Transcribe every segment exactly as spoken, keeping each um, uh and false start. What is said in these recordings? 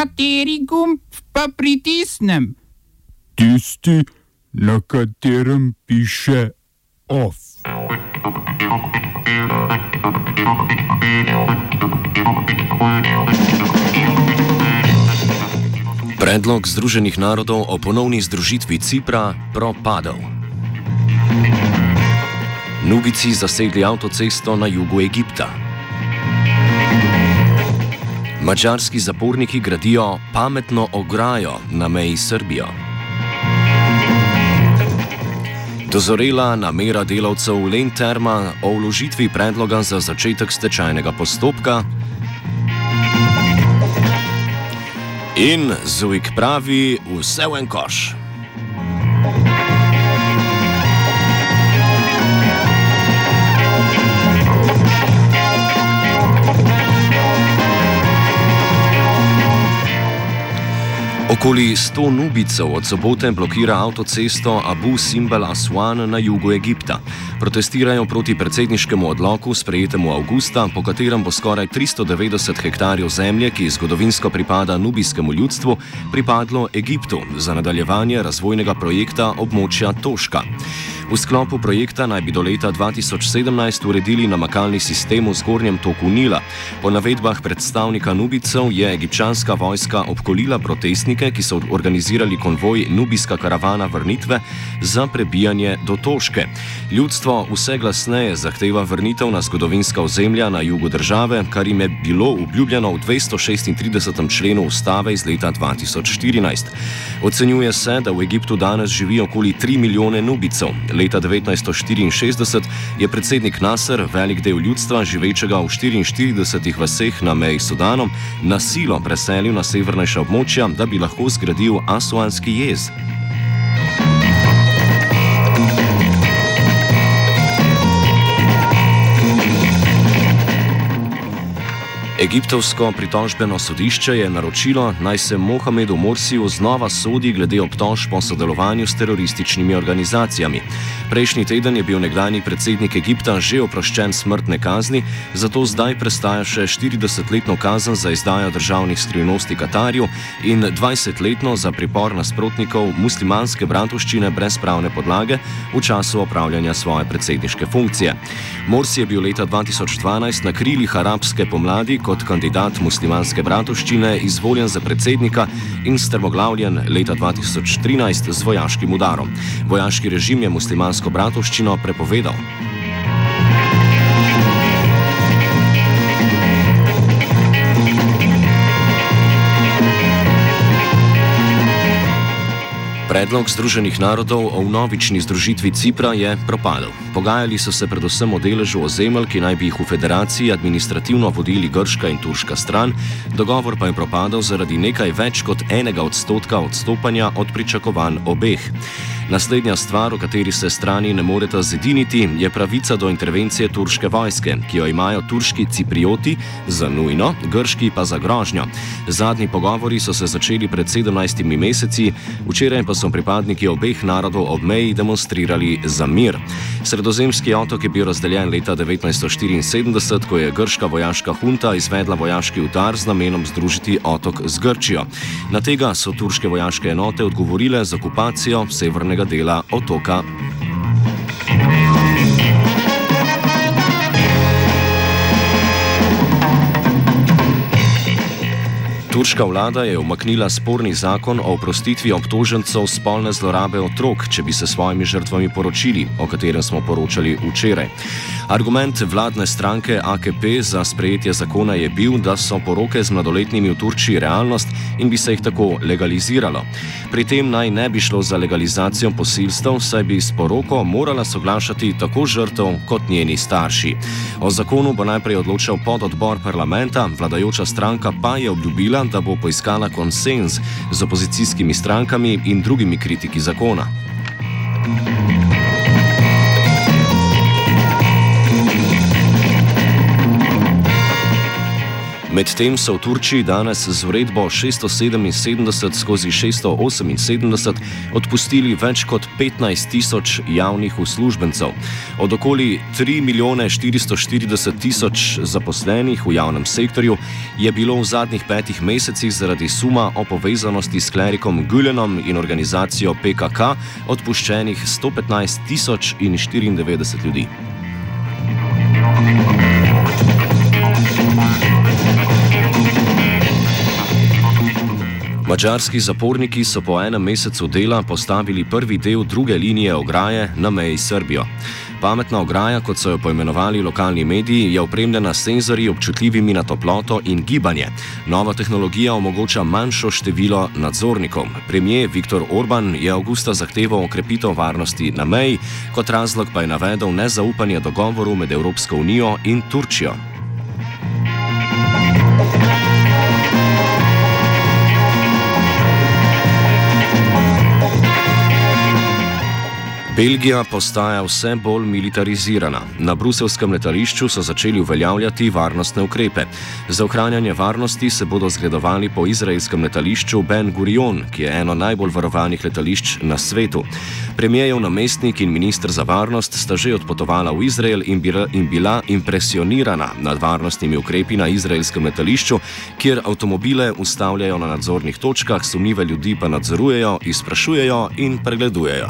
Kateri gumb pa pritisnem? Tisti, na katerem piše OF. Predlog Združenih narodov o ponovni združitvi Cipra propadel. Nubici zasedli avtocesto na jugu Egipta. Madžarski zaporniki gradijo pametno ograjo na meji s Srbijo. Dozorela namera delavcev Lenterma o vložitvi predloga za začetek stečajnega postopka. In Zujk pravi vse v en koš. Okoli sto Nubicov od sobote blokira avtocesto Abu Simbel Aswan na jugu Egipta. Protestirajo proti predsedniškemu odloku, sprejetemu avgusta, po katerem bo skoraj tristo devetdeset hektarjev zemlje, ki zgodovinsko pripada nubijskemu ljudstvu, pripadlo Egiptu za nadaljevanje razvojnega projekta območja Toška. V sklopu projekta naj bi do leta dva tisoč sedemnajst uredili namakalni sistem v zgornjem toku Nila. Po navedbah predstavnika Nubicov je egipčanska vojska obkolila protestnike, ki so organizirali konvoj Nubijska karavana vrnitve za prebijanje do Toške. Ljudstvo vse glasneje zahteva vrnitev na zgodovinska ozemlja na jugu države, kar jim je bilo obljubljeno v dvestošestintridesetem členu ustave iz leta dva tisoč štirinajst. Ocenjuje se, da v Egiptu danes živi okoli tri milijone Nubicov. Leta devetnajststo štiriinšestdeset je predsednik Nasser velik del ljudstva, živečega v štiriinštiridesetih vaseh na meji s Sudanom, na silo preselil na severnejša območja, da bi lahko zgradil Asuanski jez. Egiptovsko pritožbeno sodišče je naročilo, naj se Mohamedu Morsiju znova sodi glede obtožb o sodelovanju s terorističnimi organizacijami. Prejšnji teden je bil nekdanji predsednik Egipta že oproščen smrtne kazni, zato zdaj prestaja še štiridesetletno kazen za izdajo državnih skrivnosti Katarju in dvajsetletno za pripor nasprotnikov muslimanske bratovščine brez pravne podlage v času opravljanja svoje predsedniške funkcije. Morsi je bil leta dva tisoč dvanajst na krilih arabske pomladi kot kandidat muslimanske bratovščine izvoljen za predsednika in strmoglavljen leta dva tisoč trinajst z vojaškim udarom. Vojaški režim je muslimansko bratovščino prepovedal. Predlog Združenih narodov o vnovični združitvi Cipra je propadel. Pogajali so se predvsem o deležu ozemelj, ki naj bi jih v federaciji administrativno vodili grška in turška stran, dogovor pa je propadel zaradi nekaj več kot enega odstotka odstopanja od pričakovanj obeh. Naslednja stvar, o kateri se strani ne moreta zediniti, je pravica do intervencije turške vojske, ki jo imajo turški Ciprioti za nujno, grški pa za grožnjo. Zadnji pogovori so se začeli pred sedemnajstimi meseci, včeraj pa so pripadniki obeh narodov ob meji demonstrirali za mir. Sredozemski otok je bil razdeljen leta devetnajststo štiriinsedemdeset, ko je grška vojaška hunta izvedla vojaški udar z namenom združiti otok z Grčijo. Na tega so turške vojaške enote odgovorile z okupacijo severnega dela otoka. Turška vlada je umaknila sporni zakon o oprostitvi obtožencev spolne zlorabe otrok, če bi se svojimi žrtvami poročili, o katerem smo poročali včeraj. Argument vladne stranke A K P za sprejetje zakona je bil, da so poroke z mladoletnimi v Turčiji realnost in bi se jih tako legaliziralo. Pri tem naj ne bi šlo za legalizacijo posilstev, saj bi s poroko morala soglašati tako žrtev kot njeni starši. O zakonu bo najprej odločal pododbor parlamenta, vladajoča stranka pa je obljubila, da bo poiskala konsenz z opozicijskimi strankami in drugimi kritiki zakona. Medtem so v Turčiji danes z uredbo šeststo sedeminsedemdeset skozi šeststo oseminsedemdeset odpustili več kot petnajst tisoč javnih uslužbencev. Od okoli tri milijone štiristo štirideset tisoč zaposlenih v javnem sektorju je bilo v zadnjih petih mesecih zaradi suma o povezanosti s klerikom Gülenom in organizacijo P K K odpuščenih sto petnajst tisoč in štiriindevetdeset ljudi. Madžarski zaporniki so po enem mesecu dela postavili prvi del druge linije ograje na meji s Srbijo. Pametna ograja, kot so jo poimenovali lokalni mediji, je opremljena s senzorji občutljivimi na toploto in gibanje. Nova tehnologija omogoča manjšo število nadzornikov. Premier Viktor Orban je avgusta zahteval okrepitev varnosti na meji, kot razlog pa je navedel nezaupanje dogovoru med Evropsko unijo in Turčijo. Belgija postaja vse bolj militarizirana. Na bruseljskem letališču so začeli uveljavljati varnostne ukrepe. Za ohranjanje varnosti se bodo zgledovali po izraelskem letališču Ben Gurion, ki je eno najbolj varovanih letališč na svetu. Premierjev namestnik in minister za varnost sta že odpotovala v Izrael in bila, in bila impresionirana nad varnostnimi ukrepi na izraelskem letališču, kjer avtomobile ustavljajo na nadzornih točkah, sumljive ljudi pa nadzorujejo, izprašujejo in pregledujejo.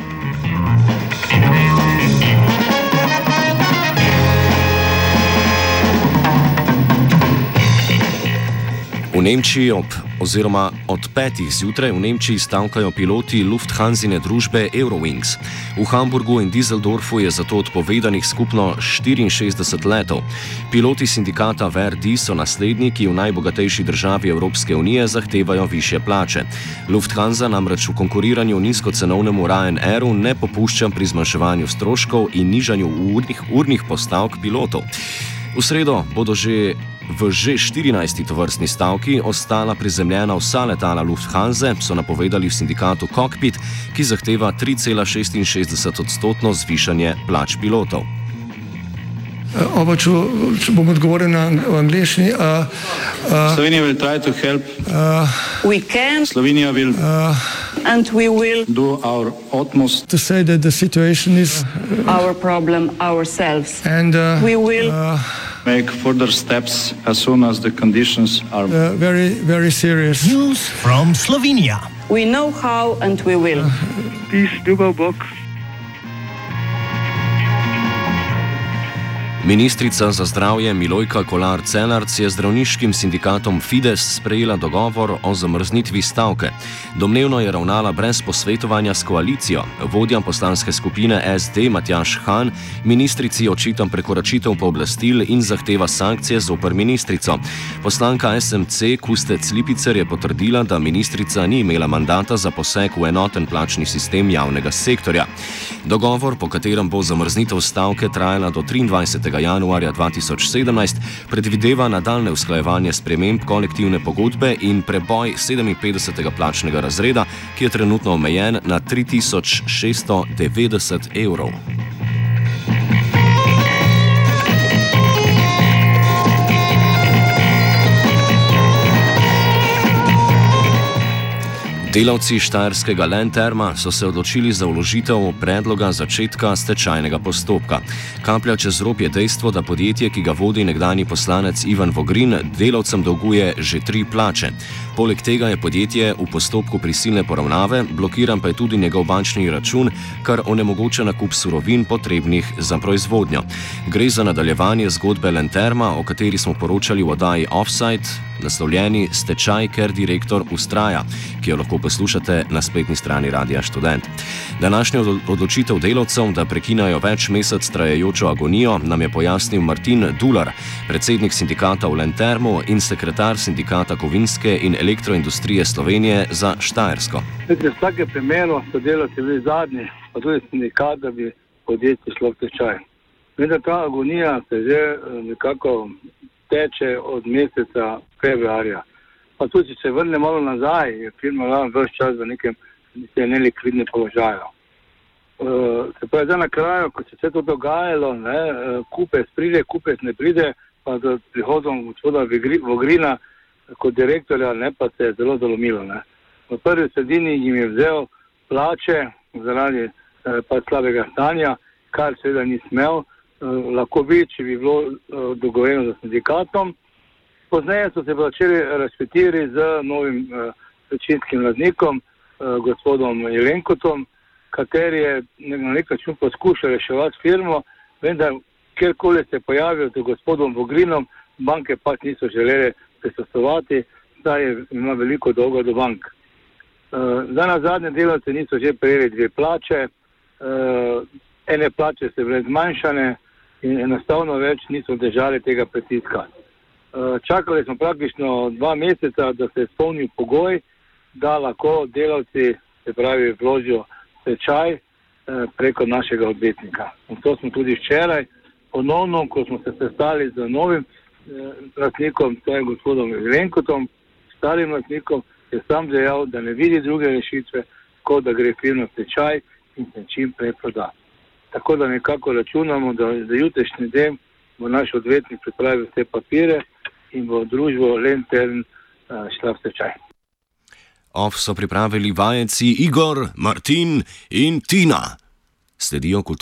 V Nemčiji ob, oziroma od petih zjutraj v Nemčiji stavkajo piloti Lufthansine družbe Eurowings. V Hamburgu in Düsseldorfu je zato odpovedanih skupno štiriinšestdeset letov. Piloti sindikata V R D so naslednji, ki v najbogatejši državi Evropske unije zahtevajo višje plače. Lufthansa namreč v konkuriranju nizkocenovnemu Ryanairu ne popušča pri zmanjševanju stroškov in nižanju urnih, urnih postavk pilotov. V sredo bodo že v že štirinajsti tovrstni stavki ostala prizemljena vsa letala Lufthanse, so napovedali v sindikatu Cockpit, ki zahteva tri cela šestinšestdeset odstotno zvišanje plač pilotov. Oba, če, če bom odgovoril na angliški. Uh, uh, Slovenija will try to help. Uh, we can. Slovenija will. Uh, and we will do our utmost to say that the situation is our problem ourselves. And uh, we will uh, make further steps as soon as the conditions are uh, very, very serious. News from Slovenia. We know how and we will. Uh, Peace, Dubo Bok. Ministrica za zdravje Milojka Kolar Celarc je zdravniškim sindikatom Fides sprejela dogovor o zamrznitvi stavke. Domnevno je ravnala brez posvetovanja s koalicijo. Vodja poslanske skupine S D Matjaž Han ministrici očita prekoračitev pooblastil in zahteva sankcije zoper ministrico. Poslanka S M C Kustec Lipicer je potrdila, da ministrica ni imela mandata za poseg v enoten plačni sistem javnega sektorja. Dogovor, po katerem bo zamrznitev stavke trajala do triindvajsetega januarja dva tisoč sedemnajst, predvideva nadaljne usklajevanje sprememb kolektivne pogodbe in preboj sedeminpetdesetega plačnega razreda, ki je trenutno omejen na tri tisoč šeststo devetdeset evrov. Delavci štajerskega Lenterma so se odločili za vložitev predloga začetka stečajnega postopka. Kaplja čez rob je dejstvo, da podjetje, ki ga vodi nekdanji poslanec Ivan Vogrin, delavcem dolguje že tri plače. Poleg tega je podjetje v postopku prisilne poravnave, blokiran pa je tudi njegov bančni račun, kar onemogoča nakup surovin potrebnih za proizvodnjo. Gre za nadaljevanje zgodbe Lenterma, o kateri smo poročali v oddaji Offside, naslovljeni Stečaj, ker direktor ustraja, ki jo lahko poslušate na spletni strani Radia Študent. Današnjo odločitev delavcev, da prekinajo več mesec trajajočo agonijo, nam je pojasnil Martin Dular, predsednik sindikata v Lentermu in sekretar sindikata kovinske in elektroindustrije Slovenije za Štajersko. V vsakem primeru so delavci bili zadnji, pa tudi sindikat, da bi podjetje šlo v stečaj. Vendar ta agonija se že nekako teče od meseca februarja. Pa tudi, če se vrne malo nazaj, je firma ves čas v nekem nelikvidnem položaju. Uh, se pravi, zdaj na kraju, ko se vse to dogajalo, ne, kupec pride, kupec ne pride, pa z prihodom gospoda Vogrina kot direktorja, ne, pa se je zelo zalomilo. Ne. V prvi sredini jim je vzel plače zaradi eh, pa slabega stanja, kar seveda ni smel. Eh, lahko bi, če bi bilo eh, dogovorjeno z sindikatom. Pozneje so se začeli razpetiri z novim eh, večinskim lastnikom, eh, gospodom Jelenkotom, kateri je na nek način poskušal reševati firmo, vendar kjerkoli se pojavil z gospodom Vogrinom, banke pač niso želeli prisostovati, saj ima veliko dolga do bank. Zdaj na zadnje delavce niso že prejeli dve plače, ene plače so bile zmanjšane in enostavno več niso držali tega pritiska. Čakali smo praktično dva meseca, da se je izpolnil pogoj, da lahko delavci, se pravi, vložijo stečaj preko našega odvetnika. In to smo tudi včeraj ponovno, ko smo se sestali z novim lastnikom, to je gospodom Jelenkotom, starim lastnikom, je sam dejal, da ne vidi druge rešitve, kot da gre firma stečaj in se čim prej proda. Tako da nekako računamo, da za jutrišnji dan bo naš odvetnik pripravil vse papire in bo družbo Lentern šla v stečaj. Off so pripravili vajeci Igor, Martin in Tina. Sledijo kulturne.